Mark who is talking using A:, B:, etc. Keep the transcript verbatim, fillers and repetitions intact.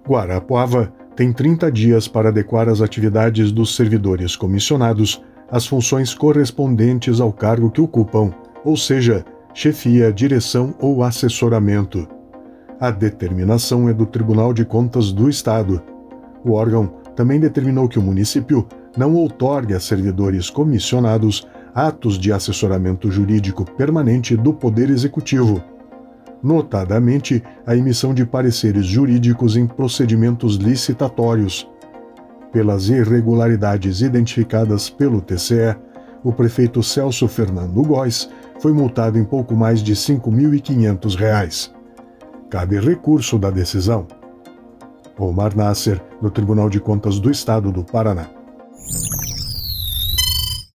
A: Guarapuava tem trinta dias para adequar as atividades dos servidores comissionados às funções correspondentes ao cargo que ocupam, ou seja, chefia, direção ou assessoramento. A determinação é do Tribunal de Contas do Estado. O órgão também determinou que o município não outorgue a servidores comissionados atos de assessoramento jurídico permanente do Poder Executivo, notadamente a emissão de pareceres jurídicos em procedimentos licitatórios. Pelas irregularidades identificadas pelo T C E, o prefeito Celso Fernando Góes foi multado em pouco mais de cinco mil e quinhentos reais. Cabe recurso da decisão. Omar Nasser, no Tribunal de Contas do Estado do Paraná.